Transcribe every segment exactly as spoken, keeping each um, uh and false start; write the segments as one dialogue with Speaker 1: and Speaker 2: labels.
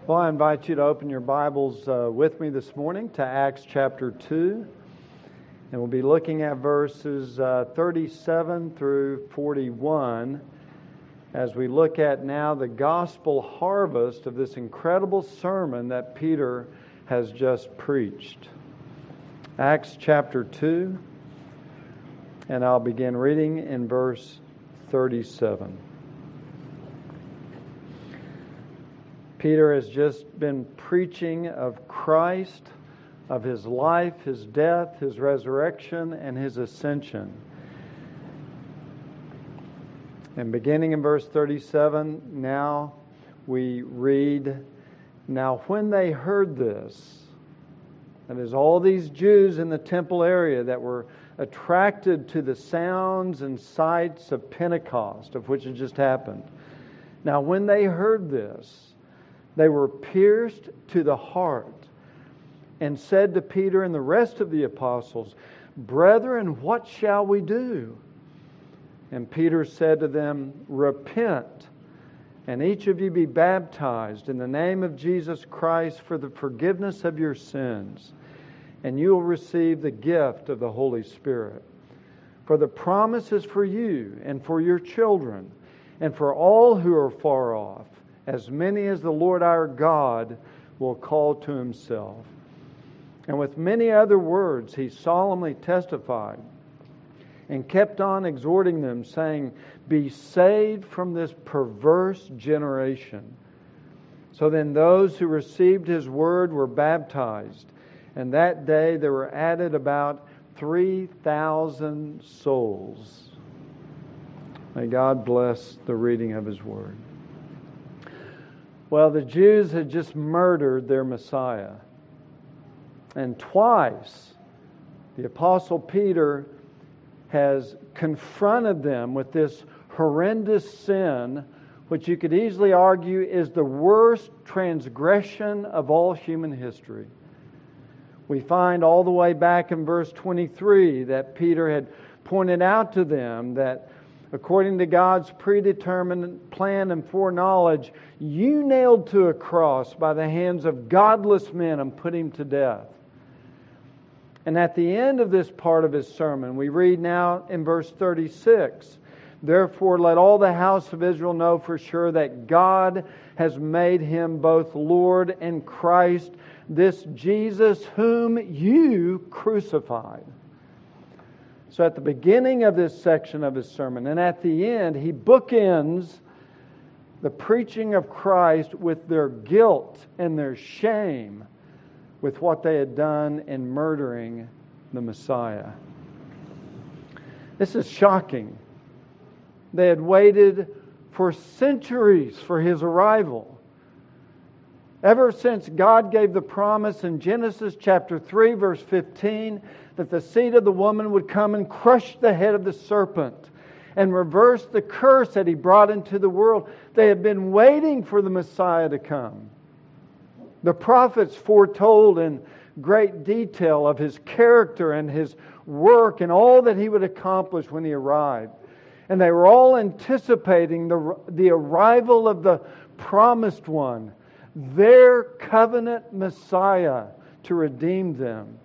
Speaker 1: Well, I invite you to open your Bibles uh, with me this morning to Acts chapter two. And we'll be looking at verses uh, thirty-seven through forty-one as we look at now the gospel harvest of this incredible sermon that Peter has just preached. Acts chapter two, and I'll begin reading in verse thirty-seven. Peter has just been preaching of Christ, of His life, His death, His resurrection, and His ascension. And beginning in verse thirty-seven, now we read, "Now when they heard this," that is, all these Jews in the temple area that were attracted to the sounds and sights of Pentecost, of which had just happened. Now when they heard this, they were pierced to the heart and said to Peter and the rest of the apostles, "Brethren, what shall we do?" And Peter said to them, "Repent, and each of you be baptized in the name of Jesus Christ for the forgiveness of your sins, and you will receive the gift of the Holy Spirit. For the promise is for you and for your children and for all who are far off, as many as the Lord our God will call to Himself." And with many other words he solemnly testified and kept on exhorting them, saying, "Be saved from this perverse generation." So then those who received His word were baptized, and that day there were added about three thousand souls. May God bless the reading of His word. Well, the Jews had just murdered their Messiah. And twice, the Apostle Peter has confronted them with this horrendous sin, which you could easily argue is the worst transgression of all human history. We find all the way back in verse twenty-three that Peter had pointed out to them that according to God's predetermined plan and foreknowledge, you nailed to a cross by the hands of godless men and put Him to death. And at the end of this part of His sermon, we read now in verse thirty-six, "Therefore let all the house of Israel know for sure that God has made Him both Lord and Christ, this Jesus whom you crucified." So at the beginning of this section of His sermon and at the end, He bookends the preaching of Christ with their guilt and their shame with what they had done in murdering the Messiah. This is shocking. They had waited for centuries for His arrival. Ever since God gave the promise in Genesis chapter three, verse fifteen, that the seed of the woman would come and crush the head of the serpent and reverse the curse that He brought into the world, they had been waiting for the Messiah to come. The prophets foretold in great detail of His character and His work and all that He would accomplish when He arrived. And they were all anticipating the, the arrival of the promised one, their covenant Messiah, to redeem them.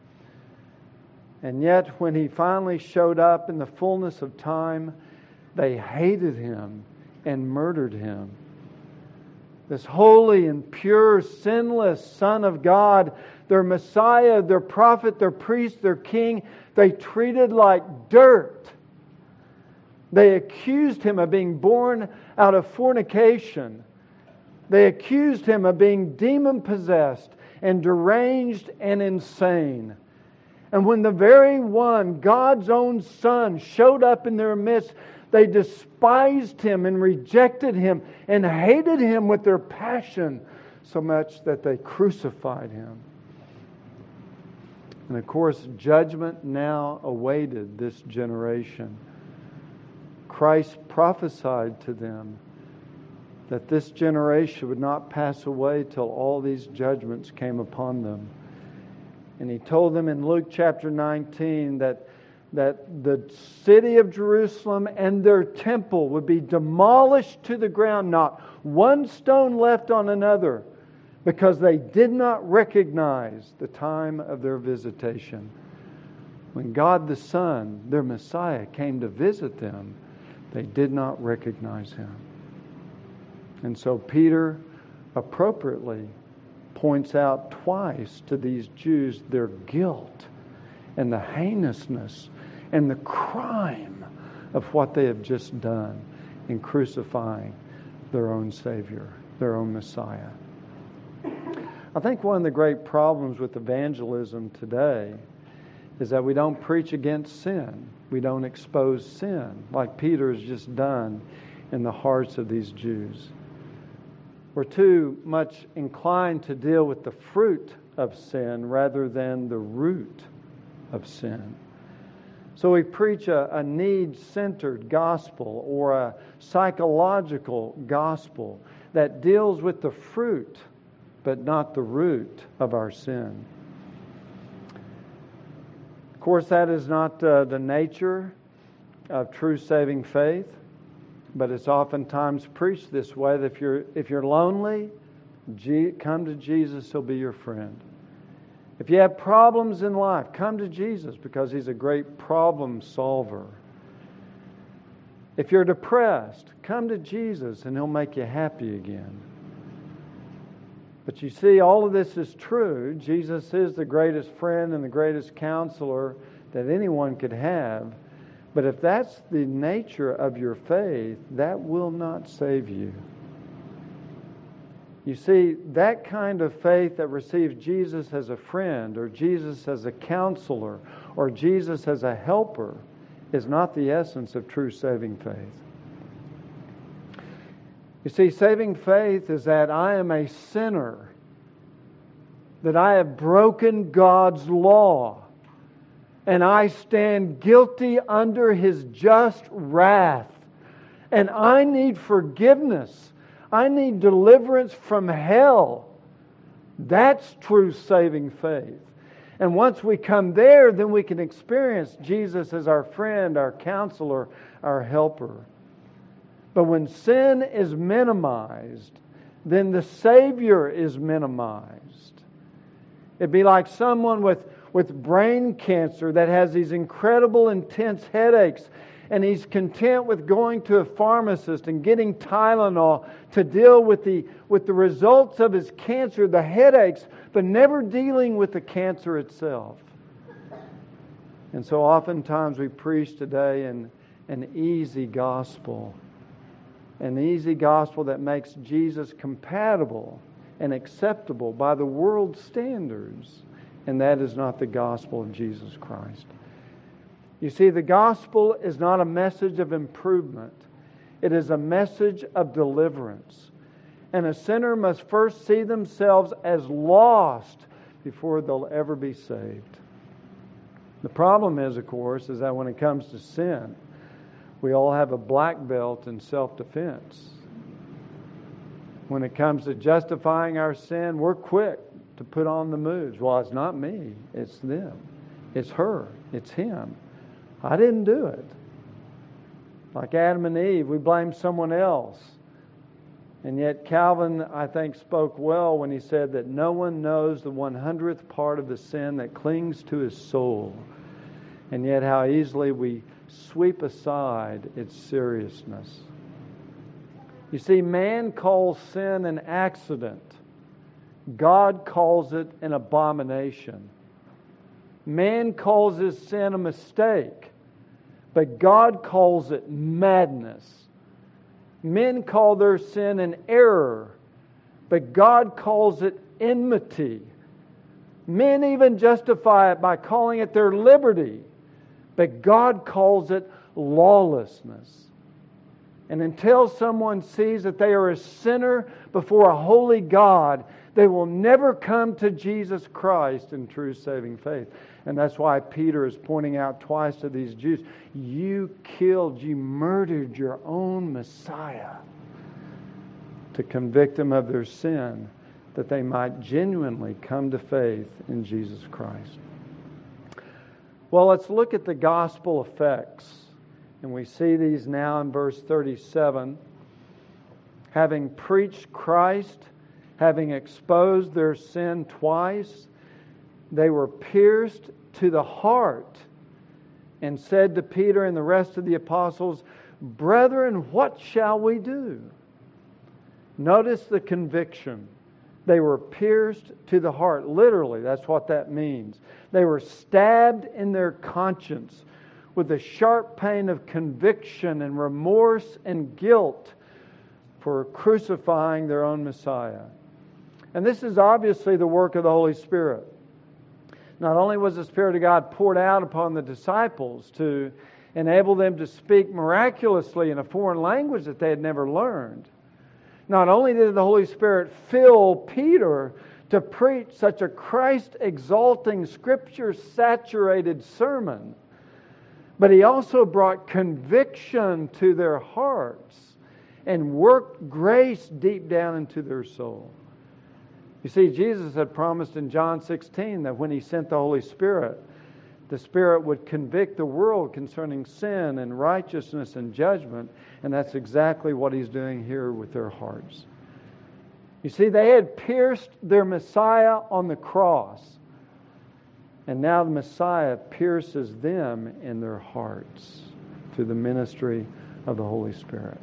Speaker 1: And yet, when He finally showed up in the fullness of time, they hated Him and murdered Him. This holy and pure, sinless Son of God, their Messiah, their prophet, their priest, their king, they treated like dirt. They accused Him of being born out of fornication. They accused Him of being demon-possessed and deranged and insane. And when the very one, God's own Son, showed up in their midst, they despised Him and rejected Him and hated Him with their passion, so much that they crucified Him. And of course, judgment now awaited this generation. Christ prophesied to them that this generation would not pass away till all these judgments came upon them. And He told them in Luke chapter nineteen that, that the city of Jerusalem and their temple would be demolished to the ground, not one stone left on another, because they did not recognize the time of their visitation. When God the Son, their Messiah, came to visit them, they did not recognize Him. And so Peter appropriately points out twice to these Jews their guilt and the heinousness and the crime of what they have just done in crucifying their own Savior, their own Messiah. I think one of the great problems with evangelism today is that we don't preach against sin. We don't expose sin like Peter has just done in the hearts of these Jews. We're too much inclined to deal with the fruit of sin rather than the root of sin. So we preach a, a need-centered gospel or a psychological gospel that deals with the fruit but not the root of our sin. Of course, that is not uh, the nature of true saving faith, but it's oftentimes preached this way, that if you're, if you're lonely, G- come to Jesus, He'll be your friend. If you have problems in life, come to Jesus because He's a great problem solver. If you're depressed, come to Jesus and He'll make you happy again. But you see, all of this is true. Jesus is the greatest friend and the greatest counselor that anyone could have. But if that's the nature of your faith, that will not save you. You see, that kind of faith that receives Jesus as a friend, or Jesus as a counselor, or Jesus as a helper, is not the essence of true saving faith. You see, saving faith is that I am a sinner, that I have broken God's law, and I stand guilty under His just wrath, and I need forgiveness. I need deliverance from hell. That's true saving faith. And once we come there, then we can experience Jesus as our friend, our counselor, our helper. But when sin is minimized, then the Savior is minimized. It'd be like someone with, with brain cancer that has these incredible, intense headaches, and he's content with going to a pharmacist and getting Tylenol to deal with the, with the results of his cancer, the headaches, but never dealing with the cancer itself. And so oftentimes we preach today an, an easy gospel. An easy gospel that makes Jesus compatible and acceptable by the world's standards. And that is not the gospel of Jesus Christ. You see, the gospel is not a message of improvement. It is a message of deliverance. And a sinner must first see themselves as lost before they'll ever be saved. The problem is, of course, is that when it comes to sin, we all have a black belt in self-defense. When it comes to justifying our sin, we're quick to put on the moves. Well, it's not me. It's them. It's her. It's him. I didn't do it. Like Adam and Eve, we blame someone else. And yet Calvin, I think, spoke well when he said that no one knows the one hundredth part of the sin that clings to his soul. And yet how easily we sweep aside its seriousness. You see, man calls sin an accident. God calls it an abomination. Man calls his sin a mistake, but God calls it madness. Men call their sin an error, but God calls it enmity. Men even justify it by calling it their liberty, but God calls it lawlessness. And until someone sees that they are a sinner before a holy God, they will never come to Jesus Christ in true saving faith. And that's why Peter is pointing out twice to these Jews, you killed, you murdered your own Messiah, to convict them of their sin, that they might genuinely come to faith in Jesus Christ. Well, let's look at the gospel effects. And we see these now in verse thirty-seven. Having preached Christ having exposed their sin twice, they were pierced to the heart and said to Peter and the rest of the apostles, "Brethren, what shall we do?" Notice the conviction. They were pierced to the heart. Literally, that's what that means. They were stabbed in their conscience with the sharp pain of conviction and remorse and guilt for crucifying their own Messiah. And this is obviously the work of the Holy Spirit. Not only was the Spirit of God poured out upon the disciples to enable them to speak miraculously in a foreign language that they had never learned, not only did the Holy Spirit fill Peter to preach such a Christ-exalting, Scripture-saturated sermon, but He also brought conviction to their hearts and worked grace deep down into their soul. You see, Jesus had promised in John sixteen that when He sent the Holy Spirit, the Spirit would convict the world concerning sin and righteousness and judgment, and that's exactly what He's doing here with their hearts. You see, they had pierced their Messiah on the cross, and now the Messiah pierces them in their hearts through the ministry of the Holy Spirit.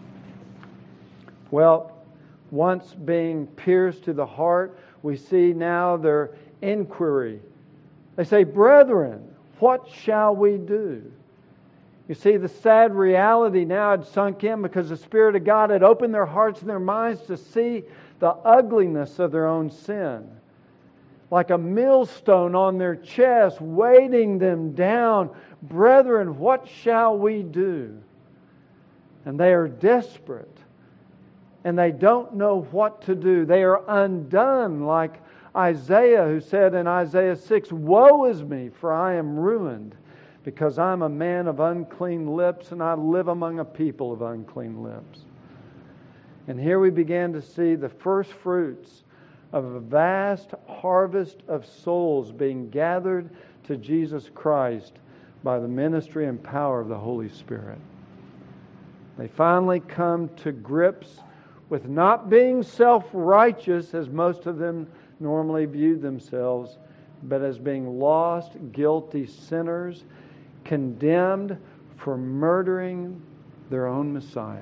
Speaker 1: Well, once being pierced to the heart, we see now their inquiry. They say, "Brethren, what shall we do?" You see, the sad reality now had sunk in because the Spirit of God had opened their hearts and their minds to see the ugliness of their own sin. Like a millstone on their chest, weighting them down. "Brethren, what shall we do?" And they are desperate. And they don't know what to do. They are undone, like Isaiah, who said in Isaiah six, "Woe is me, for I am ruined, because I'm a man of unclean lips, and I live among a people of unclean lips." And here we began to see the first fruits of a vast harvest of souls being gathered to Jesus Christ by the ministry and power of the Holy Spirit. They finally come to grips with not being self-righteous, as most of them normally viewed themselves, but as being lost, guilty sinners, condemned for murdering their own Messiah.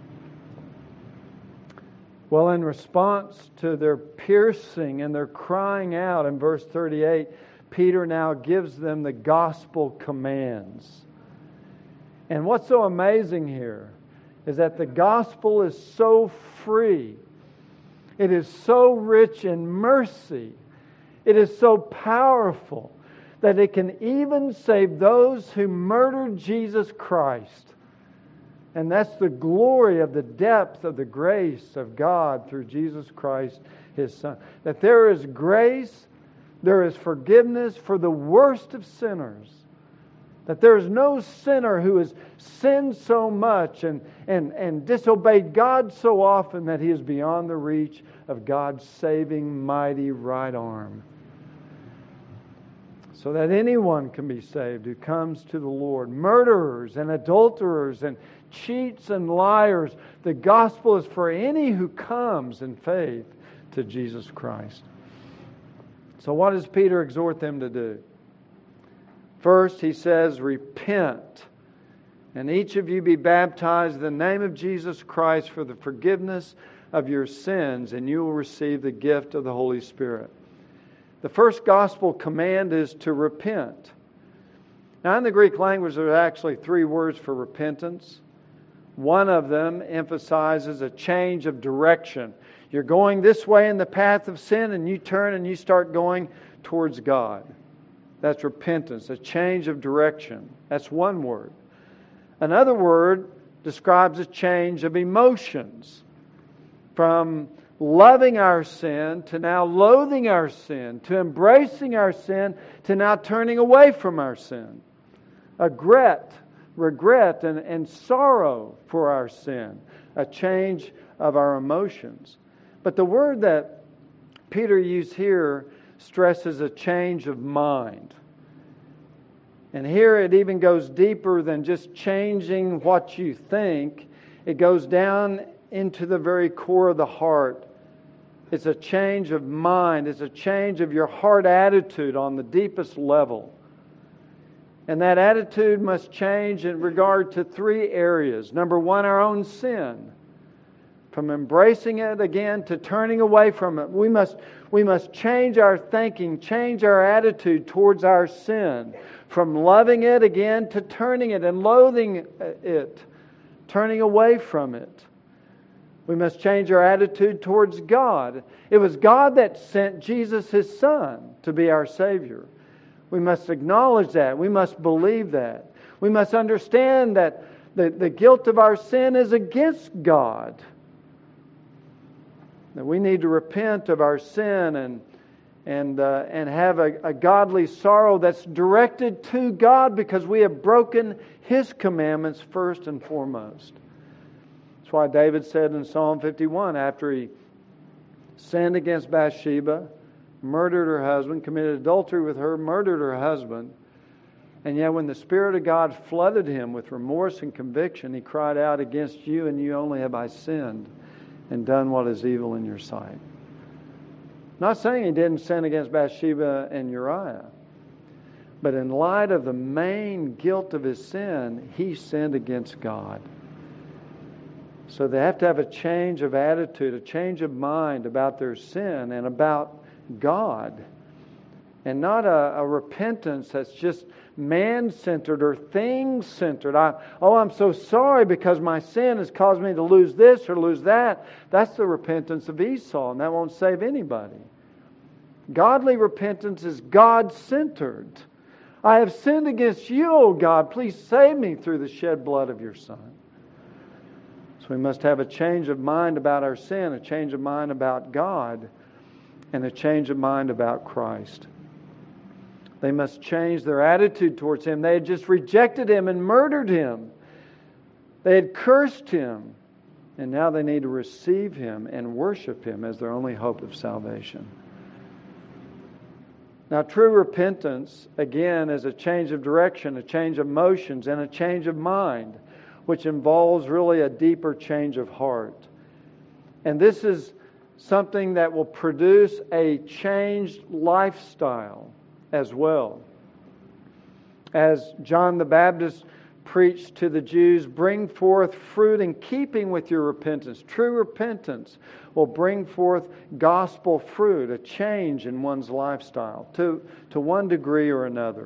Speaker 1: Well, in response to their piercing and their crying out in verse thirty-eight, Peter now gives them the gospel commands. And what's so amazing here is that the gospel is so free. It is so rich in mercy. It is so powerful that it can even save those who murdered Jesus Christ. And that's the glory of the depth of the grace of God through Jesus Christ, His Son. That there is grace, there is forgiveness for the worst of sinners. That there is no sinner who has sinned so much and, and, and disobeyed God so often that he is beyond the reach of God's saving, mighty right arm. So that anyone can be saved who comes to the Lord. Murderers and adulterers and cheats and liars. The gospel is for any who comes in faith to Jesus Christ. So what does Peter exhort them to do? First, he says, repent, and each of you be baptized in the name of Jesus Christ for the forgiveness of your sins, and you will receive the gift of the Holy Spirit. The first gospel command is to repent. Now, in the Greek language, there are actually three words for repentance. One of them emphasizes a change of direction. You're going this way in the path of sin, and you turn and you start going towards God. That's repentance, a change of direction. That's one word. Another word describes a change of emotions. From loving our sin to now loathing our sin, to embracing our sin, to now turning away from our sin. A regret, regret and, and sorrow for our sin. A change of our emotions. But the word that Peter used here stresses a change of mind. And here it even goes deeper than just changing what you think. It goes down into the very core of the heart It's a change of mind. It's a change of your heart attitude on the deepest level. And that attitude must change in regard to three areas. Number one, our own sin. From embracing it again to turning away from it. We must, we must change our thinking, change our attitude towards our sin. From loving it again to turning it and loathing it, turning away from it. We must change our attitude towards God. It was God that sent Jesus, His Son, to be our Savior. We must acknowledge that. We must believe that. We must understand that the, the guilt of our sin is against God. That we need to repent of our sin and and uh, and have a, a godly sorrow that's directed to God because we have broken His commandments first and foremost. That's why David said in Psalm fifty-one, after he sinned against Bathsheba, murdered her husband, committed adultery with her, murdered her husband, and yet when the Spirit of God flooded him with remorse and conviction, he cried out, "Against you and you only have I sinned, and done what is evil in your sight." Not saying he didn't sin against Bathsheba and Uriah, but in light of the main guilt of his sin, he sinned against God. So they have to have a change of attitude, a change of mind about their sin and about God. And not a, a repentance that's just man-centered or thing-centered. I, oh, I'm so sorry because my sin has caused me to lose this or lose that. That's the repentance of Esau, and that won't save anybody. Godly repentance is God-centered. I have sinned against you, O God. Please save me through the shed blood of your Son. So we must have a change of mind about our sin, a change of mind about God, and a change of mind about Christ. They must change their attitude towards Him. They had just rejected Him and murdered Him. They had cursed Him. And now they need to receive Him and worship Him as their only hope of salvation. Now, true repentance, again, is a change of direction, a change of motions, and a change of mind, which involves really a deeper change of heart. And this is something that will produce a changed lifestyle as well. As John the Baptist preached to the Jews, bring forth fruit in keeping with your repentance. True repentance will bring forth gospel fruit, a change in one's lifestyle to, to one degree or another.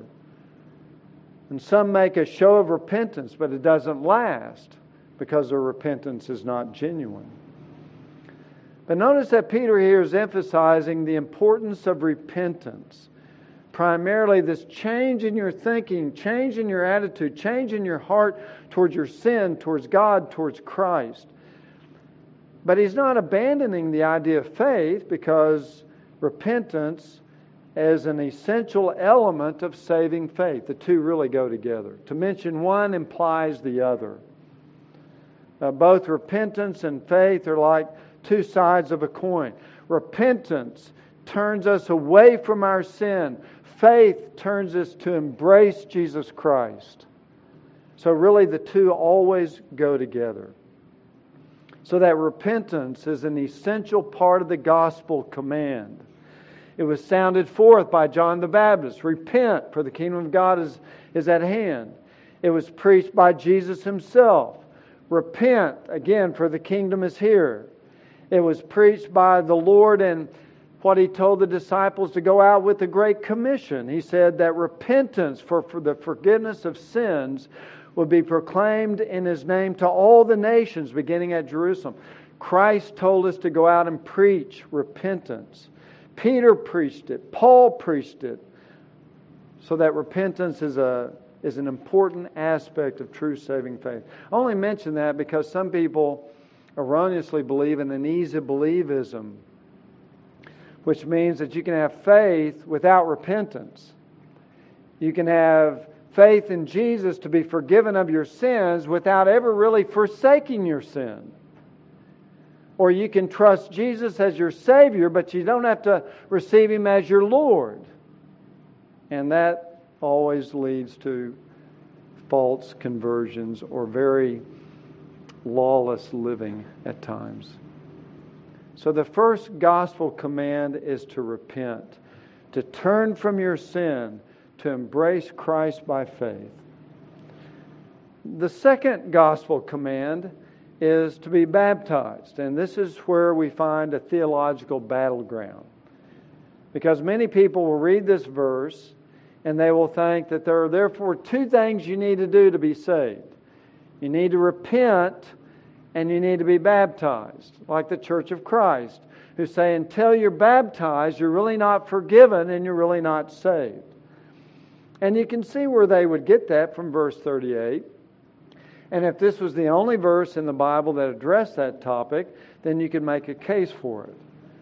Speaker 1: And some make a show of repentance, but it doesn't last because their repentance is not genuine. But notice that Peter here is emphasizing the importance of repentance. Primarily this change in your thinking, change in your attitude, change in your heart towards your sin, towards God, towards Christ. But he's not abandoning the idea of faith because repentance is an essential element of saving faith. The two really go together. To mention one implies the other. Uh, both repentance and faith are like two sides of a coin. Repentance turns us away from our sin. Faith turns us to embrace Jesus Christ. So really the two always go together. So that repentance is an essential part of the gospel command. It was sounded forth by John the Baptist. Repent, for the kingdom of God is, is at hand. It was preached by Jesus Himself. Repent, again, for the kingdom is here. It was preached by the Lord and what He told the disciples to go out with the Great Commission. He said that repentance for, for the forgiveness of sins would be proclaimed in His name to all the nations, beginning at Jerusalem. Christ told us to go out and preach repentance. Peter preached it. Paul preached it. So that repentance is a is an important aspect of true saving faith. I only mention that because some people erroneously believe in an easy believism, which means that you can have faith without repentance. You can have faith in Jesus to be forgiven of your sins without ever really forsaking your sin. Or you can trust Jesus as your Savior, but you don't have to receive Him as your Lord. And that always leads to false conversions or very lawless living at times. So the first gospel command is to repent, to turn from your sin, to embrace Christ by faith. The second gospel command is to be baptized, and this is where we find a theological battleground. Because many people will read this verse and they will think that there are therefore two things you need to do to be saved. You need to repent and you need to be baptized, like the Church of Christ, who say until you're baptized, you're really not forgiven and you're really not saved. And you can see where they would get that from verse thirty-eight. And if this was the only verse in the Bible that addressed that topic, then you could make a case for it.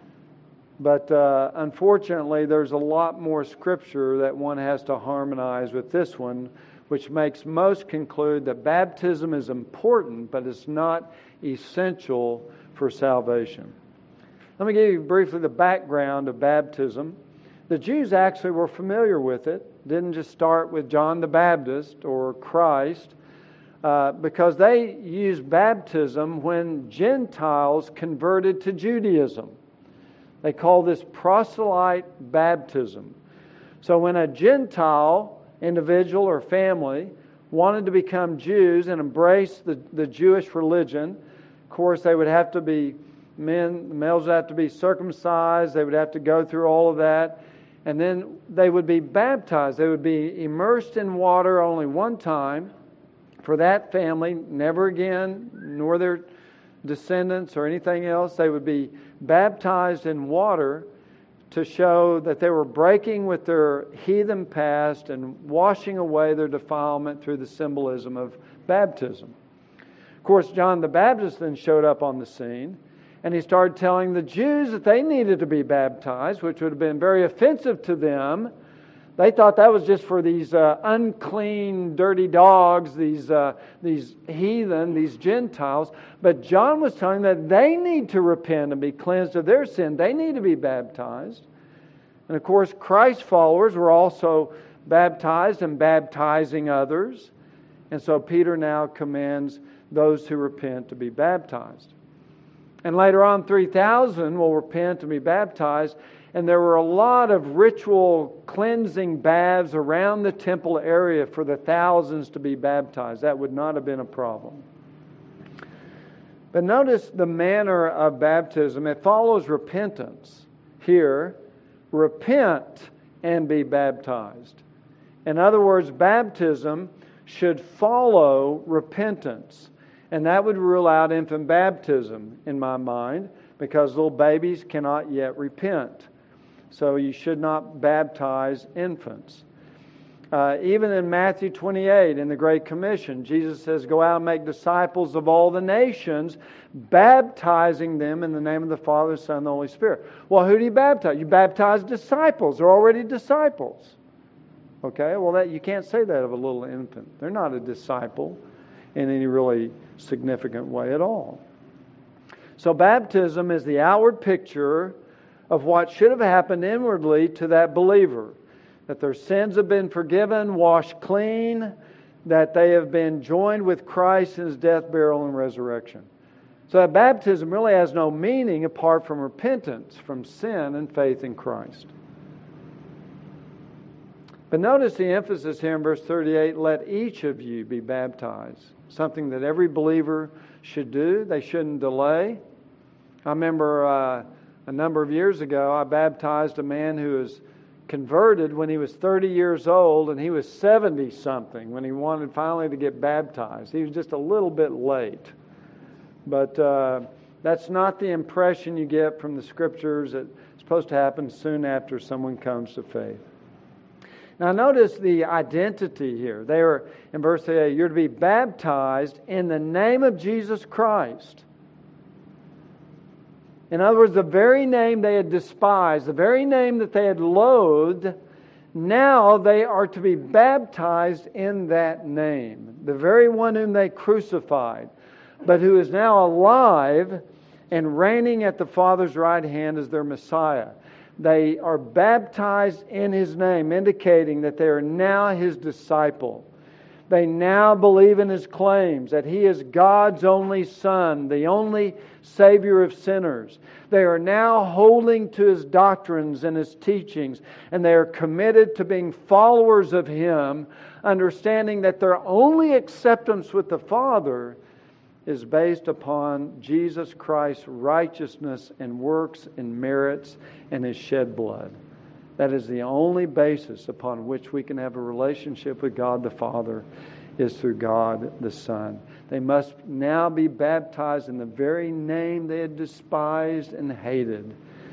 Speaker 1: But uh, unfortunately, there's a lot more Scripture that one has to harmonize with this one, which makes most conclude that baptism is important, but it's not essential for salvation. Let me give you briefly the background of baptism. The Jews actually were familiar with it. Didn't just start with John the Baptist or Christ, uh, because they used baptism when Gentiles converted to Judaism. They call this proselyte baptism. So when a Gentile individual or family wanted to become Jews and embrace the, the Jewish religion, of course they would have to be men, the males would have to be circumcised, they would have to go through all of that, and then they would be baptized. They would be immersed in water only one time for that family, never again, nor their descendants or anything else. They would be baptized in water to show that they were breaking with their heathen past and washing away their defilement through the symbolism of baptism. Of course, John the Baptist then showed up on the scene, and he started telling the Jews that they needed to be baptized, which would have been very offensive to them. They thought that was just for these uh, unclean, dirty dogs, these uh, these heathen, these Gentiles. But John was telling them that they need to repent and be cleansed of their sin. They need to be baptized. And of course, Christ's followers were also baptized and baptizing others. And so Peter now commands those who repent to be baptized. And later on, three thousand will repent and be baptized. And there were a lot of ritual cleansing baths around the temple area for the thousands to be baptized. That would not have been a problem. But notice the manner of baptism. It follows repentance. Here, repent and be baptized. In other words, baptism should follow repentance. And that would rule out infant baptism in my mind, because little babies cannot yet repent. So you should not baptize infants. Uh, even in Matthew twenty-eight, in the Great Commission, Jesus says, go out and make disciples of all the nations, baptizing them in the name of the Father, the Son, and the Holy Spirit. Well, who do you baptize? You baptize disciples. They're already disciples. Okay, well, that you can't say that of a little infant. They're not a disciple in any really significant way at all. So baptism is the outward picture of what should have happened inwardly to that believer. That their sins have been forgiven, washed clean, that they have been joined with Christ in His death, burial, and resurrection. So that baptism really has no meaning apart from repentance from sin and faith in Christ. But notice the emphasis here in verse thirty-eight, let each of you be baptized. Something that every believer should do. They shouldn't delay. I remember uh, a number of years ago, I baptized a man who was converted when he was thirty years old, and he was seventy-something when he wanted finally to get baptized. He was just a little bit late. But uh, that's not the impression you get from the Scriptures. It's supposed to happen soon after someone comes to faith. Now notice the identity here. They are, in verse eight, you're to be baptized in the name of Jesus Christ. In other words, the very name they had despised, the very name that they had loathed, now they are to be baptized in that name. The very one whom they crucified, but who is now alive and reigning at the Father's right hand as their Messiah. They are baptized in His name, indicating that they are now His disciple. They now believe in His claims that He is God's only Son, the only Savior of sinners. They are now holding to His doctrines and His teachings, and they are committed to being followers of Him, understanding that their only acceptance with the Father is based upon Jesus Christ's righteousness and works and merits and His shed blood. That is the only basis upon which we can have a relationship with God the Father, is through God the Son. They must now be baptized in the very name they had despised and hated.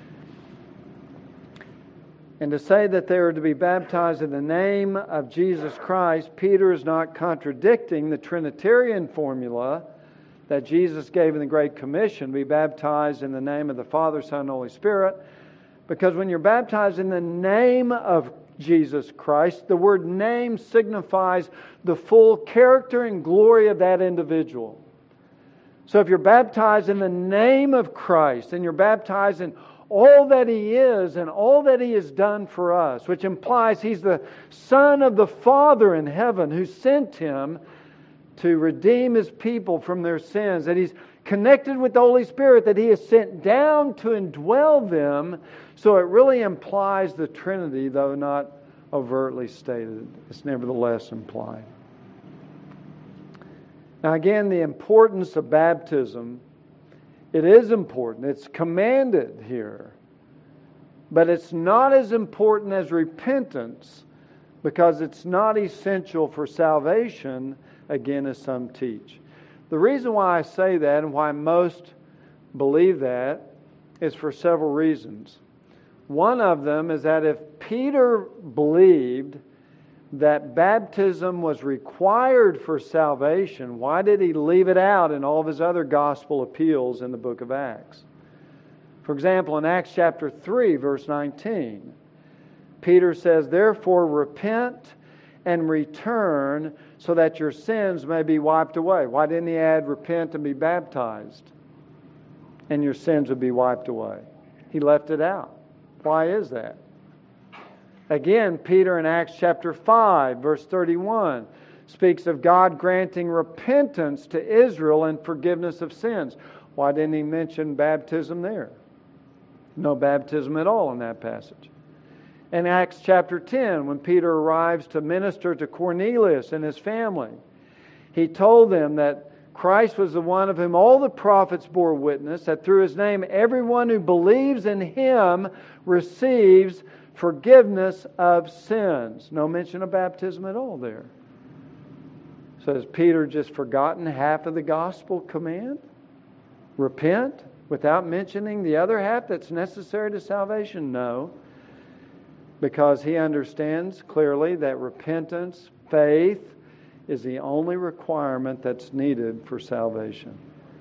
Speaker 1: And to say that they are to be baptized in the name of Jesus Christ, Peter is not contradicting the Trinitarian formula that Jesus gave in the Great Commission, be baptized in the name of the Father, Son, and Holy Spirit. Because when you're baptized in the name of Jesus Christ, the word name signifies the full character and glory of that individual. So if you're baptized in the name of Christ, and you're baptized in all that He is and all that He has done for us, which implies He's the Son of the Father in heaven who sent Him to redeem His people from their sins, that He's connected with the Holy Spirit, that He has sent down to indwell them. So it really implies the Trinity, though not overtly stated. It's nevertheless implied. Now again, the importance of baptism, it is important. It's commanded here. But it's not as important as repentance, because it's not essential for salvation, again, as some teach. The reason why I say that and why most believe that is for several reasons. One of them is that if Peter believed that baptism was required for salvation, why did he leave it out in all of his other gospel appeals in the book of Acts? For example, in Acts chapter three, verse nineteen, Peter says, "Therefore repent and return so that your sins may be wiped away." Why didn't he add repent and be baptized and your sins would be wiped away? He left it out. Why is that? Again, Peter in Acts chapter five, verse thirty-one, speaks of God granting repentance to Israel and forgiveness of sins. Why didn't he mention baptism there? No baptism at all in that passage. In Acts chapter ten, when Peter arrives to minister to Cornelius and his family, he told them that Christ was the one of whom all the prophets bore witness, that through His name everyone who believes in Him receives forgiveness of sins. No mention of baptism at all there. So has Peter just forgotten half of the gospel command? Repent, without mentioning the other half that's necessary to salvation? No. Because he understands clearly that repentance, faith, is the only requirement that's needed for salvation.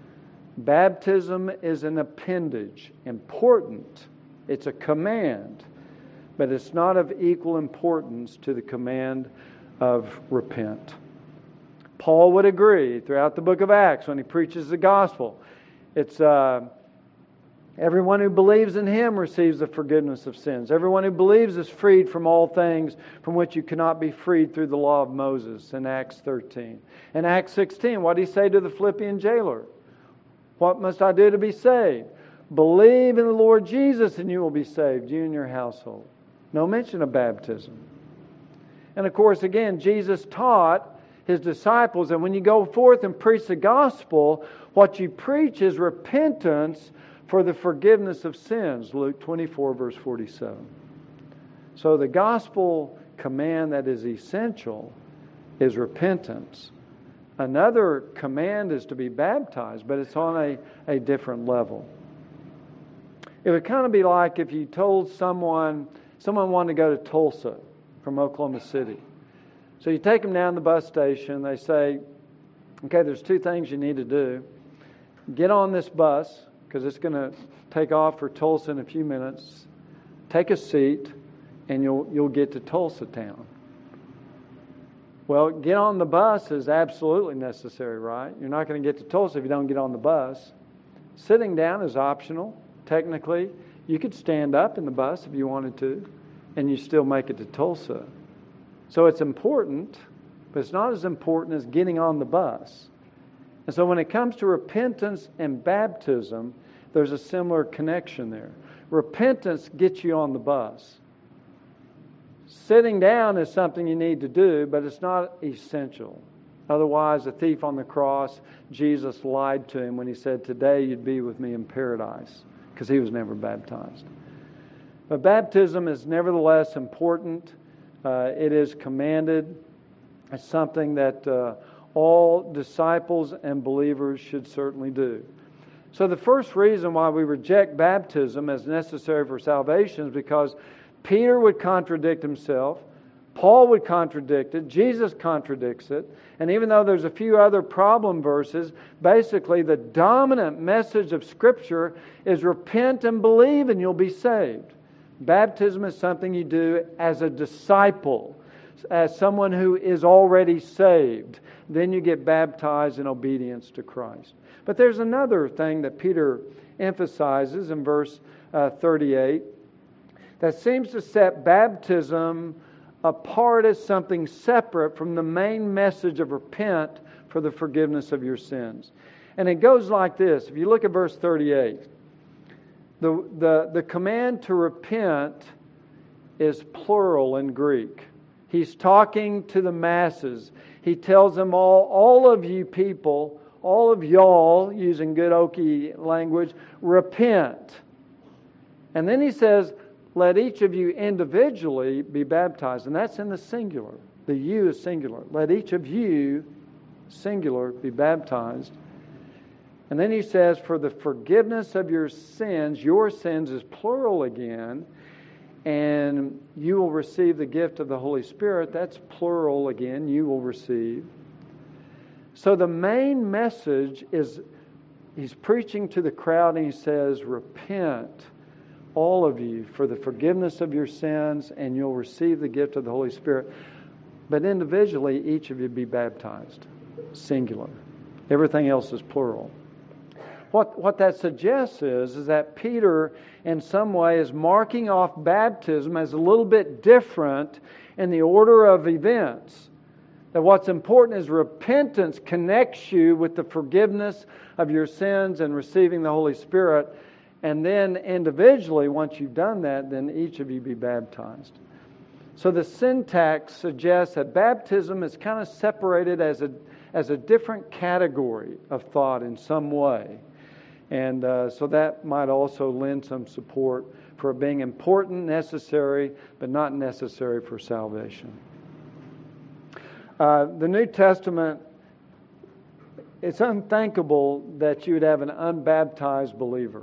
Speaker 1: Baptism is an appendage, important. It's a command, but it's not of equal importance to the command of repent. Paul would agree throughout the book of Acts when he preaches the gospel. It's uh, everyone who believes in Him receives the forgiveness of sins. Everyone who believes is freed from all things from which you cannot be freed through the law of Moses in Acts thirteen. In Acts sixteen, what did he say to the Philippian jailer? What must I do to be saved? Believe in the Lord Jesus and you will be saved, you and your household. No mention of baptism. And of course, again, Jesus taught His disciples that when you go forth and preach the gospel, what you preach is repentance for the forgiveness of sins. Luke twenty-four, verse forty-seven. So the gospel command that is essential is repentance. Another command is to be baptized, but it's on a, a different level. It would kind of be like if you told someone, someone wanted to go to Tulsa from Oklahoma City. So you take them down to the bus station, they say, okay, there's two things you need to do. Get on this bus, because it's going to take off for Tulsa in a few minutes. Take a seat, and you'll you'll get to Tulsa town. Well, get on the bus is absolutely necessary, right? You're not going to get to Tulsa if you don't get on the bus. Sitting down is optional. Technically, you could stand up in the bus if you wanted to, and you still make it to Tulsa. So it's important, but it's not as important as getting on the bus. And so when it comes to repentance and baptism, there's a similar connection there. Repentance gets you on the bus. Sitting down is something you need to do, but it's not essential. Otherwise, the thief on the cross, Jesus lied to him when he said, "Today you'd be with me in paradise," because he was never baptized. But baptism is nevertheless important. Uh, it is commanded. It's something that uh, all disciples and believers should certainly do. So the first reason why we reject baptism as necessary for salvation is because Peter would contradict himself, Paul would contradict it, Jesus contradicts it, and even though there's a few other problem verses, basically the dominant message of Scripture is repent and believe and you'll be saved. Baptism is something you do as a disciple, as someone who is already saved. Then you get baptized in obedience to Christ. But there's another thing that Peter emphasizes in verse uh, thirty-eight that seems to set baptism apart as something separate from the main message of repent for the forgiveness of your sins. And it goes like this. If you look at verse thirty-eight, the, the, the command to repent is plural in Greek. He's talking to the masses. He tells them all, all of you people, all of y'all, using good Okie language, repent. And then he says, let each of you individually be baptized. And that's in the singular. The you is singular. Let each of you, singular, be baptized. And then he says, for the forgiveness of your sins, your sins is plural again, and you will receive the gift of the Holy Spirit. That's plural again, you will receive. So the main message is, he's preaching to the crowd and he says, repent, all of you, for the forgiveness of your sins, and you'll receive the gift of the Holy Spirit. But individually, each of you be baptized, singular. Everything else is plural. What, what that suggests is, is that Peter, in some way, is marking off baptism as a little bit different in the order of events. That what's important is repentance connects you with the forgiveness of your sins and receiving the Holy Spirit. And then individually, once you've done that, then each of you be baptized. So the syntax suggests that baptism is kind of separated as a, as a different category of thought in some way. And uh, so that might also lend some support for being important, necessary, but not necessary for salvation. Uh, the New Testament, it's unthinkable that you would have an unbaptized believer.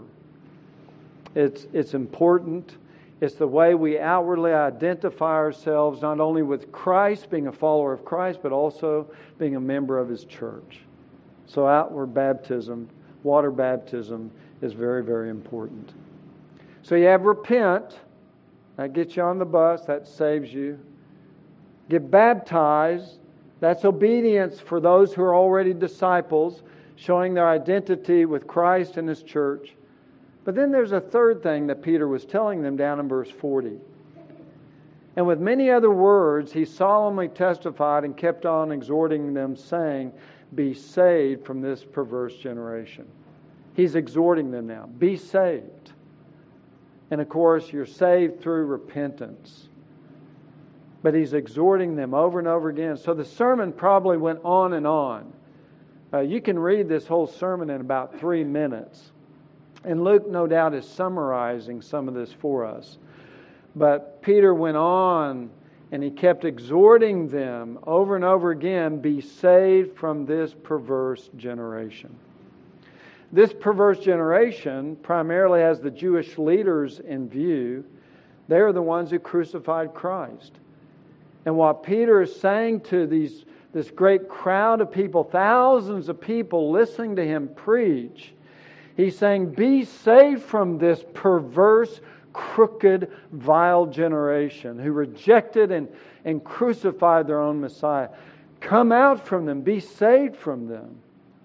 Speaker 1: It's, it's important. It's the way we outwardly identify ourselves, not only with Christ, being a follower of Christ, but also being a member of His church. So outward baptism, water baptism, is very, very important. So you have repent. That gets you on the bus. That saves you. Get baptized. That's obedience for those who are already disciples, showing their identity with Christ and His church. But then there's a third thing that Peter was telling them down in verse forty. And with many other words, he solemnly testified and kept on exhorting them, saying, be saved from this perverse generation. He's exhorting them now. Be saved. And of course, you're saved through repentance. But he's exhorting them over and over again. So the sermon probably went on and on. Uh, you can read this whole sermon in about three minutes. And Luke, no doubt, is summarizing some of this for us. But Peter went on and he kept exhorting them over and over again, be saved from this perverse generation. This perverse generation primarily has the Jewish leaders in view. They are the ones who crucified Christ. And what Peter is saying to these this great crowd of people, thousands of people listening to him preach, he's saying, be saved from this perverse, crooked, vile generation who rejected and, and crucified their own Messiah. Come out from them. Be saved from them.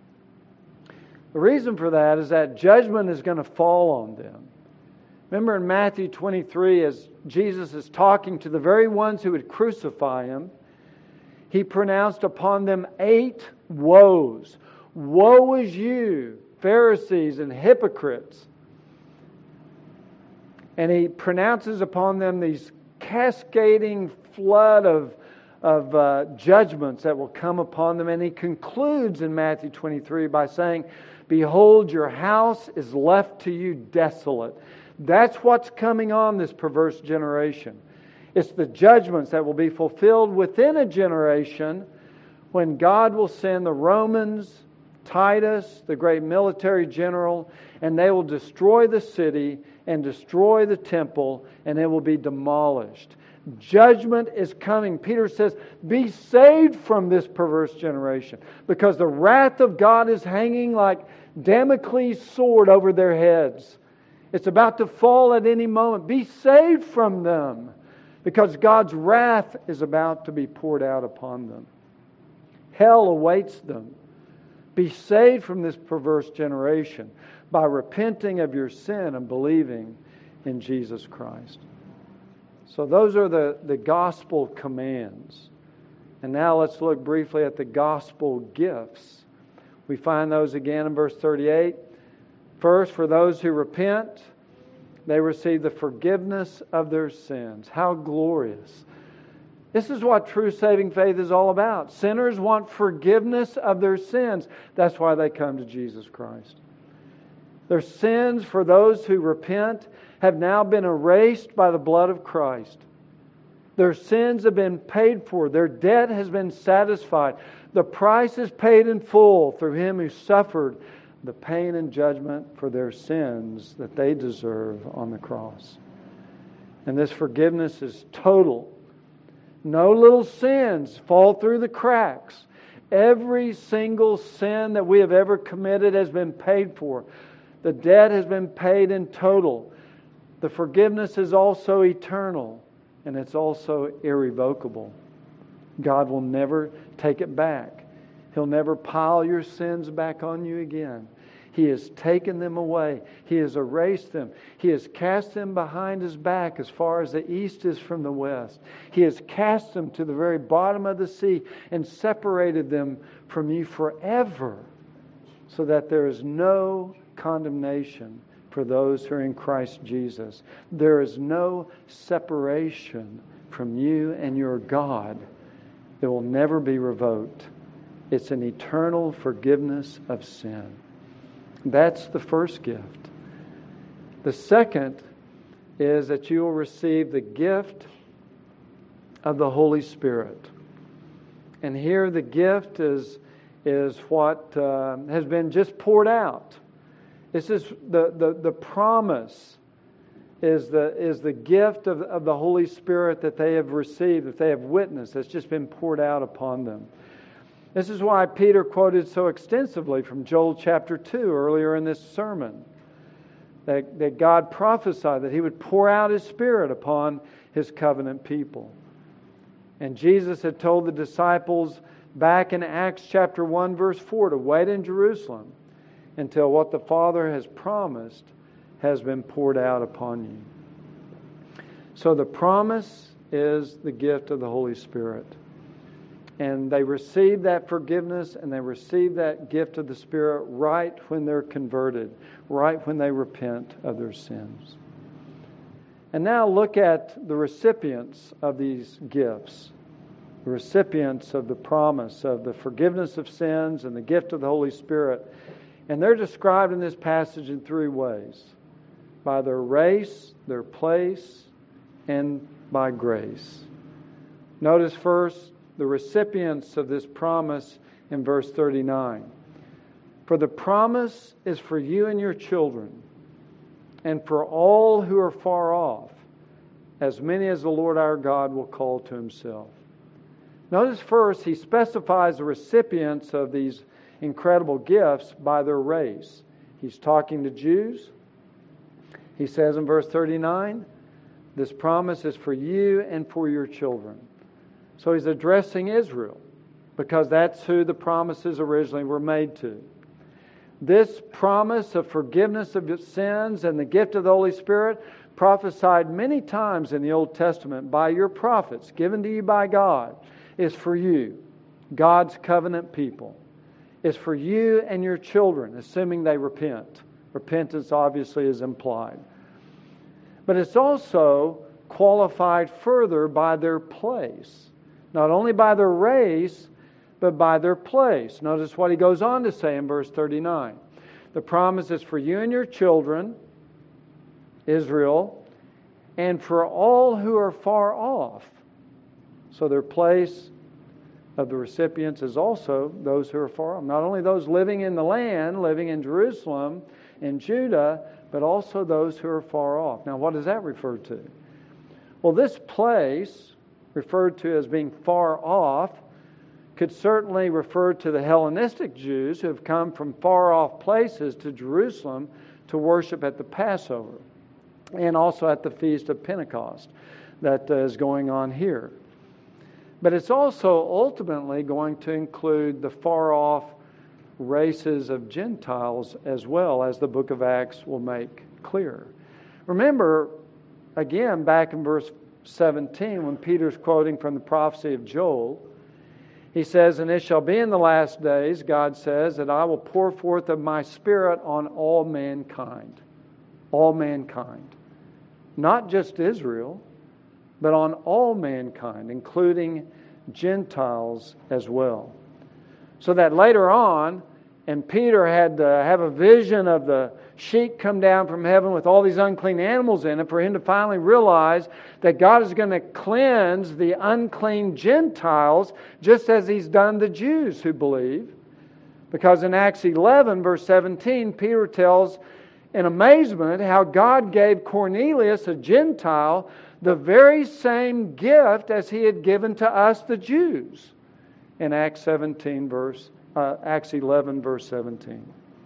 Speaker 1: The reason for that is that judgment is going to fall on them. Remember in Matthew twenty-three, as Jesus is talking to the very ones who would crucify Him, He pronounced upon them eight woes. Woe is you, Pharisees and hypocrites. And He pronounces upon them these cascading flood of, of uh, judgments that will come upon them. And He concludes in Matthew twenty-three by saying, behold, your house is left to you desolate. That's what's coming on this perverse generation. It's the judgments that will be fulfilled within a generation when God will send the Romans, Titus, the great military general, and they will destroy the city and destroy the temple, and it will be demolished. Judgment is coming. Peter says, be saved from this perverse generation, because the wrath of God is hanging like Damocles' sword over their heads. It's about to fall at any moment. Be saved from them, because God's wrath is about to be poured out upon them. Hell awaits them. Be saved from this perverse generation by repenting of your sin and believing in Jesus Christ. So those are the, the gospel commands. And now let's look briefly at the gospel gifts. We find those again in verse thirty-eight. First, for those who repent, they receive the forgiveness of their sins. How glorious. This is what true saving faith is all about. Sinners want forgiveness of their sins. That's why they come to Jesus Christ. Their sins, for those who repent, have now been erased by the blood of Christ. Their sins have been paid for. Their debt has been satisfied. The price is paid in full through Him who suffered the pain and judgment for their sins that they deserve on the cross. And this forgiveness is total. No little sins fall through the cracks. Every single sin that we have ever committed has been paid for. The debt has been paid in total. The forgiveness is also eternal, and it's also irrevocable. God will never take it back. He'll never pile your sins back on you again. He has taken them away. He has erased them. He has cast them behind His back as far as the east is from the west. He has cast them to the very bottom of the sea and separated them from you forever, so that there is no condemnation for those who are in Christ Jesus. There is no separation from you and your God. It will never be revoked. It's an eternal forgiveness of sin. That's the first gift. The second is that you will receive the gift of the Holy Spirit. And here the gift is, is what uh, has been just poured out. This is the, the, the promise is the, is the gift of, of the Holy Spirit that they have received, that they have witnessed, that's just been poured out upon them. This is why Peter quoted so extensively from Joel chapter two earlier in this sermon. That, that God prophesied that He would pour out His Spirit upon His covenant people. And Jesus had told the disciples back in Acts chapter one verse four to wait in Jerusalem until what the Father has promised has been poured out upon you. So the promise is the gift of the Holy Spirit. And they receive that forgiveness and they receive that gift of the Spirit right when they're converted, right when they repent of their sins. And now look at the recipients of these gifts, the recipients of the promise of the forgiveness of sins and the gift of the Holy Spirit. And they're described in this passage in three ways: by their race, their place, and by grace. Notice first the recipients of this promise in verse thirty-nine. For the promise is for you and your children, and for all who are far off, as many as the Lord our God will call to Himself. Notice first, he specifies the recipients of these incredible gifts by their race. He's talking to Jews. He says in verse thirty-nine, this promise is for you and for your children. So he's addressing Israel, because that's who the promises originally were made to. This promise of forgiveness of sins and the gift of the Holy Spirit prophesied many times in the Old Testament by your prophets, given to you by God. is for you, God's covenant people. It's for you and your children, assuming they repent. Repentance obviously is implied. But it's also qualified further by their place. Not only by their race, but by their place. Notice what he goes on to say in verse thirty-nine. The promise is for you and your children, Israel, and for all who are far off. So their place of the recipients is also those who are far off. Not only those living in the land, living in Jerusalem, in Judah, but also those who are far off. Now, what does that refer to? Well, this place, referred to as being far off, could certainly refer to the Hellenistic Jews who have come from far off places to Jerusalem to worship at the Passover and also at the Feast of Pentecost that is going on here. But it's also ultimately going to include the far off races of Gentiles as well, as the book of Acts will make clear. Remember, again, back in verse seventeen, when Peter's quoting from the prophecy of Joel, he says, "And it shall be in the last days," God says, "that I will pour forth of my Spirit on all mankind." All mankind. Not just Israel, but on all mankind, including Gentiles as well. So that later on, and Peter had to have a vision of the sheet come down from heaven with all these unclean animals in it for him to finally realize that God is going to cleanse the unclean Gentiles just as He's done the Jews who believe. Because in Acts eleven, verse seventeen, Peter tells in amazement how God gave Cornelius, a Gentile, the very same gift as He had given to us, the Jews, in Acts seventeen, verse uh, Acts eleven, verse seventeen.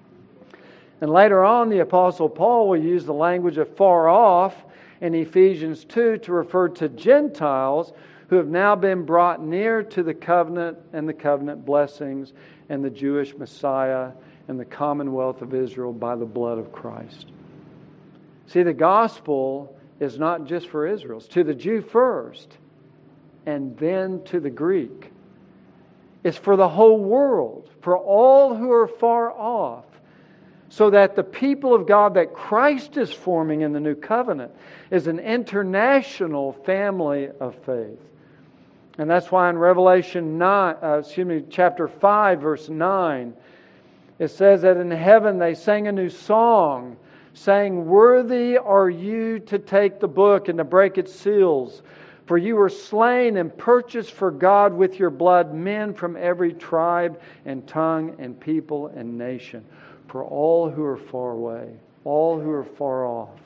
Speaker 1: And later on, the Apostle Paul will use the language of far off in Ephesians two to refer to Gentiles who have now been brought near to the covenant and the covenant blessings and the Jewish Messiah and the commonwealth of Israel by the blood of Christ. See, the gospel is not just for Israel. It's to the Jew first and then to the Greek. It's for the whole world, for all who are far off, so that the people of God that Christ is forming in the new covenant is an international family of faith. And that's why in Revelation nine, uh, excuse me, chapter five, verse nine, it says that in heaven they sang a new song, saying, "Worthy are you to take the book and to break its seals. For you were slain and purchased for God with your blood men from every tribe and tongue and people and nation." For all who are far away, all who are far off.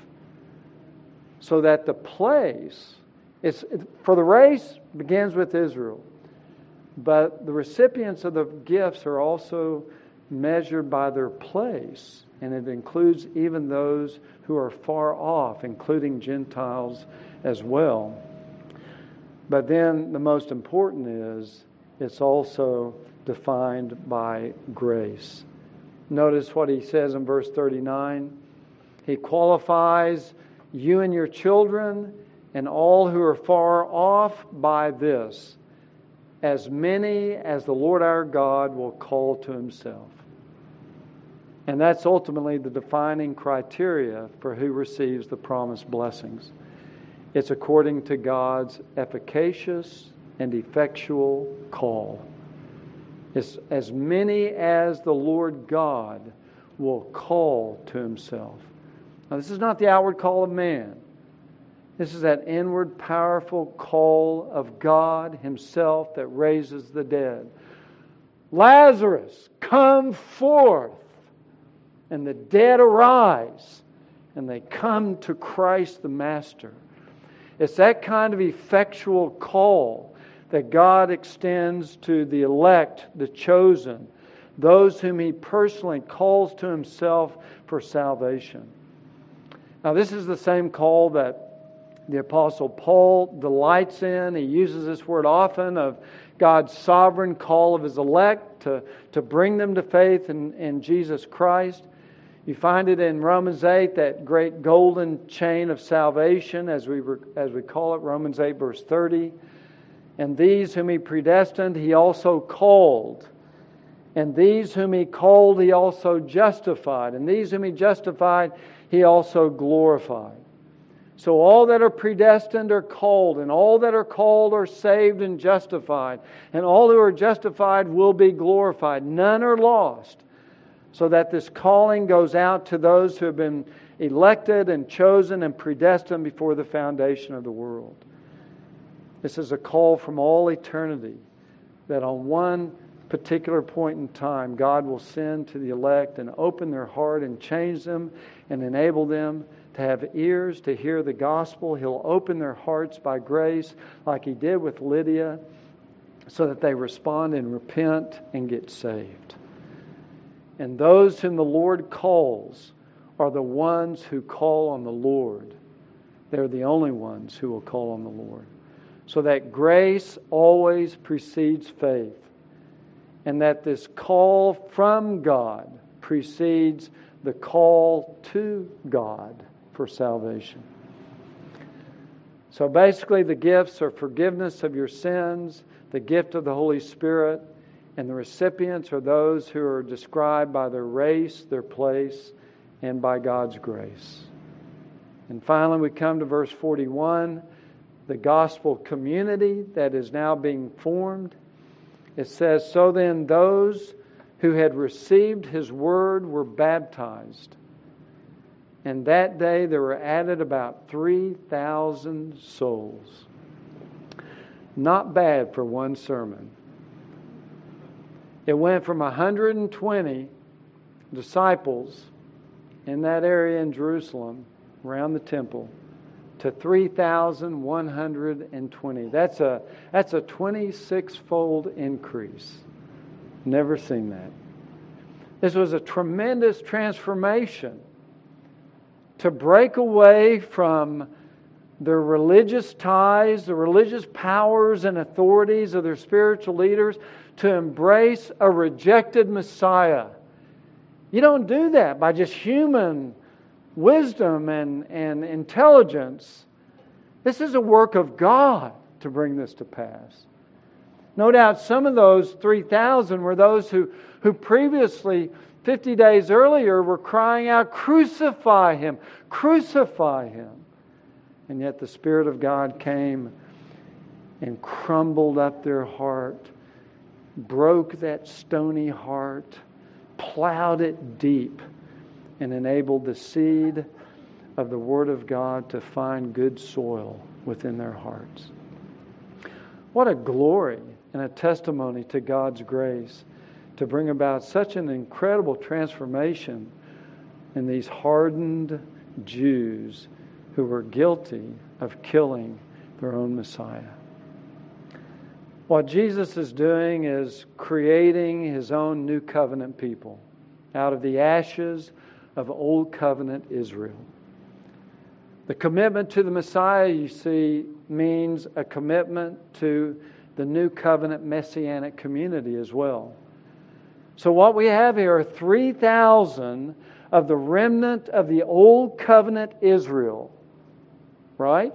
Speaker 1: So that the place, it's, for the race, begins with Israel. But the recipients of the gifts are also measured by their place. And it includes even those who are far off, including Gentiles as well. But then the most important is, it's also defined by grace. Notice what he says in verse thirty-nine. He qualifies you and your children and all who are far off by this: as many as the Lord our God will call to Himself. And that's ultimately the defining criteria for who receives the promised blessings. It's according to God's efficacious and effectual call. It's as many as the Lord God will call to Himself. Now, this is not the outward call of man. This is that inward, powerful call of God Himself that raises the dead. Lazarus, come forth! And the dead arise, and they come to Christ the Master. It's that kind of effectual call that God extends to the elect, the chosen, those whom He personally calls to Himself for salvation. Now, this is the same call that the Apostle Paul delights in. He uses this word often of God's sovereign call of His elect to, to bring them to faith in, in Jesus Christ. You find it in Romans eight, that great golden chain of salvation, as we as we call it, Romans eight, verse thirty. And these whom He predestined, He also called. And these whom He called, He also justified. And these whom He justified, He also glorified. So all that are predestined are called, and all that are called are saved and justified. And all who are justified will be glorified. None are lost. So that this calling goes out to those who have been elected and chosen and predestined before the foundation of the world. This is a call from all eternity that on one particular point in time, God will send to the elect and open their heart and change them and enable them to have ears to hear the gospel. He'll open their hearts by grace like He did with Lydia so that they respond and repent and get saved. And those whom the Lord calls are the ones who call on the Lord. They're the only ones who will call on the Lord. So that grace always precedes faith. And that this call from God precedes the call to God for salvation. So basically the gifts are forgiveness of your sins, the gift of the Holy Spirit, and the recipients are those who are described by their race, their place, and by God's grace. And finally we come to verse forty-one, the gospel community that is now being formed. It says, "So then those who had received His word were baptized. And that day there were added about three thousand souls." Not bad for one sermon. It went from one hundred twenty disciples in that area in Jerusalem, around the temple, to three thousand one hundred twenty. That's a, that's a twenty-six-fold increase. Never seen that. This was a tremendous transformation to break away from their religious ties, the religious powers and authorities of their spiritual leaders, to embrace a rejected Messiah. You don't do that by just human wisdom and, and intelligence. This is a work of God to bring this to pass. No doubt some of those three thousand were those who, who previously, fifty days earlier, were crying out, "Crucify Him! Crucify Him!" And yet the Spirit of God came and crumbled up their heart, broke that stony heart, plowed it deep, and enabled the seed of the Word of God to find good soil within their hearts. What a glory and a testimony to God's grace to bring about such an incredible transformation in these hardened Jews who were guilty of killing their own Messiah. What Jesus is doing is creating His own new covenant people out of the ashes of old covenant Israel. The commitment to the Messiah, you see, means a commitment to the new covenant messianic community as well. So what we have here are three thousand of the remnant of the old covenant Israel. Right?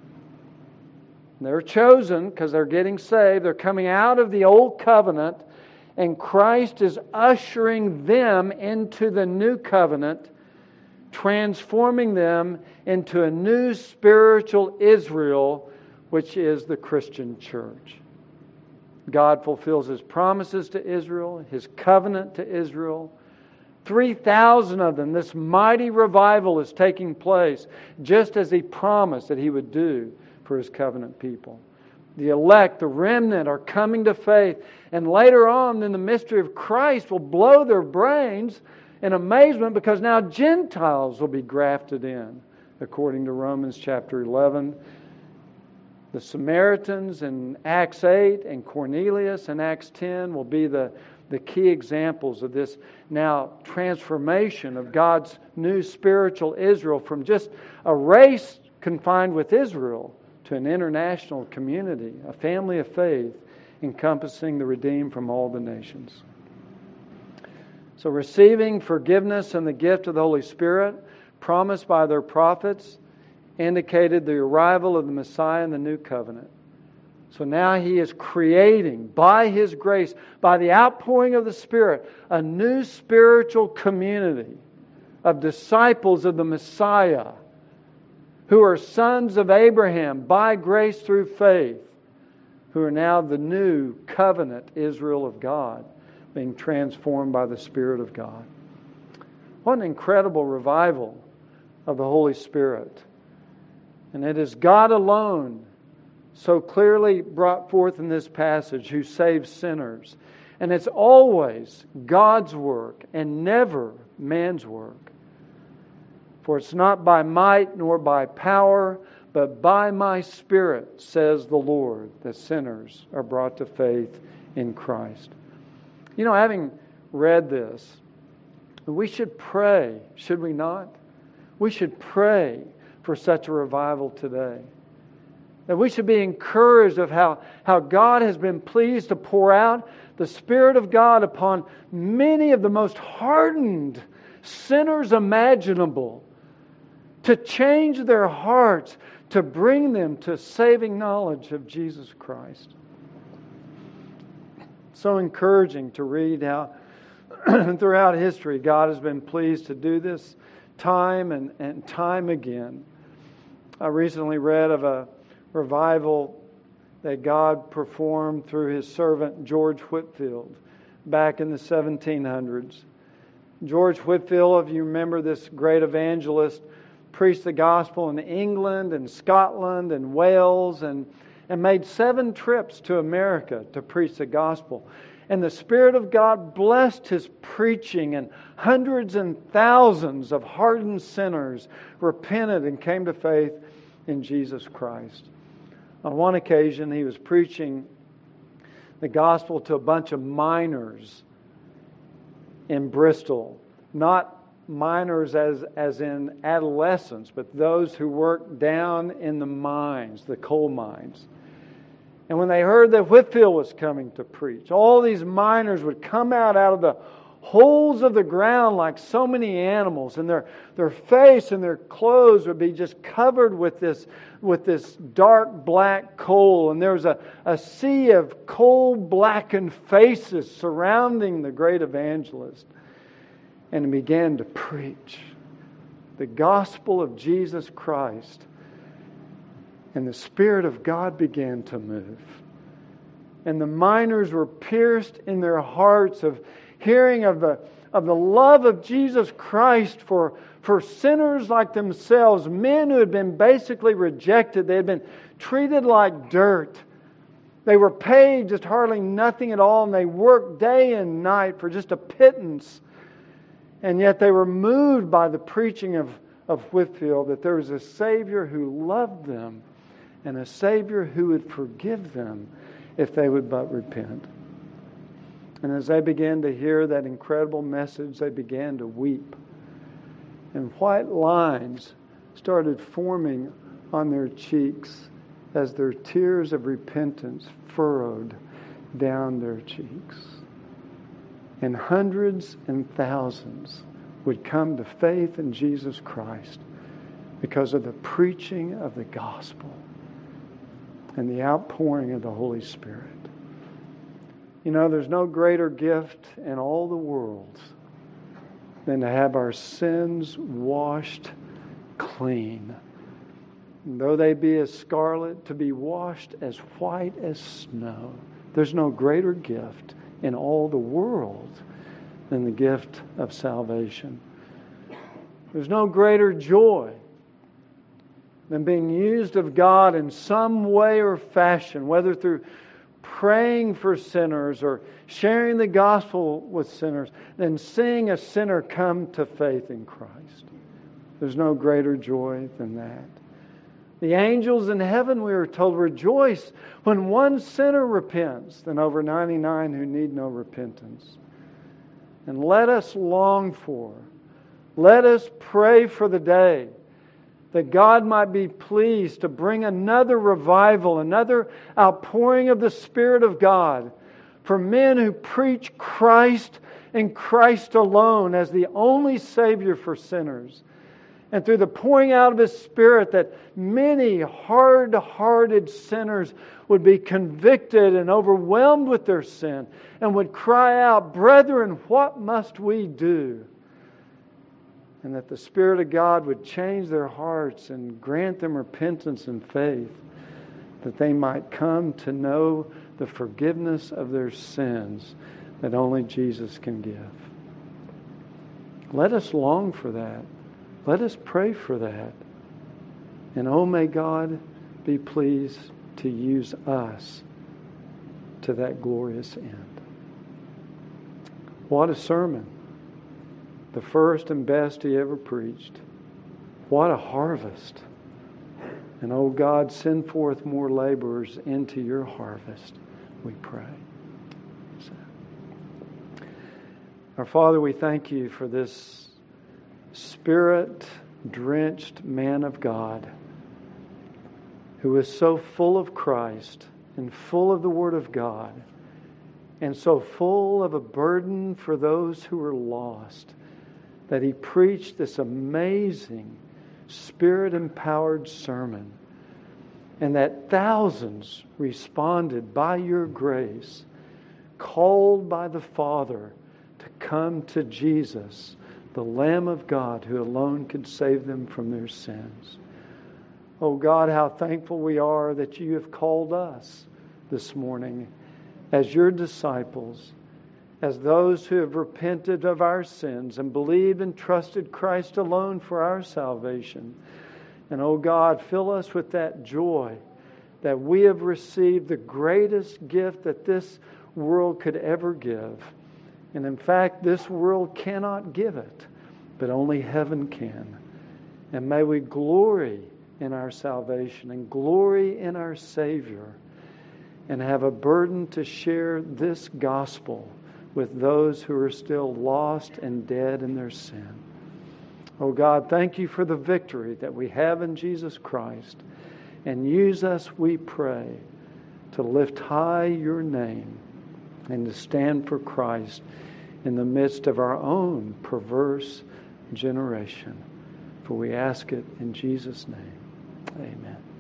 Speaker 1: They're chosen because they're getting saved. They're coming out of the old covenant, and Christ is ushering them into the new covenant, transforming them into a new spiritual Israel, which is the Christian church. God fulfills His promises to Israel, His covenant to Israel. three thousand of them, this mighty revival is taking place, just as He promised that He would do for His covenant people. The elect, the remnant, are coming to faith. And later on, in the mystery of Christ will blow their brains in amazement, because now Gentiles will be grafted in, according to Romans chapter eleven. The Samaritans in Acts eight and Cornelius in Acts ten will be the, the key examples of this now transformation of God's new spiritual Israel from just a race confined with Israel to an international community, a family of faith encompassing the redeemed from all the nations. So receiving forgiveness and the gift of the Holy Spirit promised by their prophets indicated the arrival of the Messiah in the new covenant. So now He is creating, by His grace, by the outpouring of the Spirit, a new spiritual community of disciples of the Messiah who are sons of Abraham by grace through faith, who are now the new covenant Israel of God, being transformed by the Spirit of God. What an incredible revival of the Holy Spirit. And it is God alone, so clearly brought forth in this passage, who saves sinners. And it's always God's work and never man's work. For it's not by might nor by power, but by my Spirit, says the Lord, that sinners are brought to faith in Christ. You know, having read this, we should pray, should we not? We should pray for such a revival today. That we should be encouraged of how, how God has been pleased to pour out the Spirit of God upon many of the most hardened sinners imaginable, to change their hearts, to bring them to saving knowledge of Jesus Christ. So encouraging to read how throughout history God has been pleased to do this time and, and time again. I recently read of a revival that God performed through His servant George Whitefield back in the seventeen hundreds. George Whitefield, if you remember, this great evangelist, preached the gospel in England and Scotland and Wales and, and made seven trips to America to preach the gospel. And the Spirit of God blessed his preaching, and hundreds and thousands of hardened sinners repented and came to faith in Jesus Christ. On one occasion, he was preaching the gospel to a bunch of miners in Bristol. Not miners as, as in adolescents, but those who worked down in the mines, the coal mines. And when they heard that Whitefield was coming to preach, all these miners would come out out of the holes of the ground like so many animals, and their, their face and their clothes would be just covered with this, with this dark black coal. And there was a, a sea of coal-blackened faces surrounding the great evangelist. And he began to preach the gospel of Jesus Christ. And the Spirit of God began to move. And the miners were pierced in their hearts of hearing of the, of the love of Jesus Christ for, for sinners like themselves, men who had been basically rejected. They had been treated like dirt. They were paid just hardly nothing at all, and they worked day and night for just a pittance. And yet they were moved by the preaching of, of Whitefield that there was a Savior who loved them and a Savior who would forgive them if they would but repent. And as they began to hear that incredible message, they began to weep. And white lines started forming on their cheeks as their tears of repentance furrowed down their cheeks. And hundreds and thousands would come to faith in Jesus Christ because of the preaching of the gospel and the outpouring of the Holy Spirit. You know, there's no greater gift in all the world than to have our sins washed clean. And though they be as scarlet, to be washed as white as snow. There's no greater gift in all the world than the gift of salvation. There's no greater joy than being used of God in some way or fashion, whether through praying for sinners or sharing the gospel with sinners, than seeing a sinner come to faith in Christ. There's no greater joy than that. The angels in heaven, we are told, rejoice when one sinner repents than over ninety-nine who need no repentance. And let us long for, let us pray for the day that God might be pleased to bring another revival, another outpouring of the Spirit of God for men who preach Christ and Christ alone as the only Savior for sinners. And through the pouring out of His Spirit, that many hard-hearted sinners would be convicted and overwhelmed with their sin and would cry out, "Brethren, what must we do?" And that the Spirit of God would change their hearts and grant them repentance and faith, that they might come to know the forgiveness of their sins that only Jesus can give. Let us long for that. Let us pray for that. And oh, may God be pleased to use us to that glorious end. What a sermon. The first and best He ever preached. What a harvest. And oh God, send forth more laborers into your harvest, we pray. Our Father, we thank you for this Spirit-drenched man of God who is so full of Christ and full of the Word of God and so full of a burden for those who are lost that he preached this amazing Spirit-empowered sermon, and that thousands responded by your grace, called by the Father to come to Jesus, the Lamb of God who alone could save them from their sins. Oh God, how thankful we are that you have called us this morning as your disciples, as those who have repented of our sins and believed and trusted Christ alone for our salvation. And oh God, fill us with that joy that we have received the greatest gift that this world could ever give. And in fact, this world cannot give it, but only heaven can. And may we glory in our salvation and glory in our Savior, and have a burden to share this gospel with those who are still lost and dead in their sin. Oh God, thank you for the victory that we have in Jesus Christ. And use us, we pray, to lift high your name and to stand for Christ in the midst of our own perverse generation. For we ask it in Jesus' name. Amen.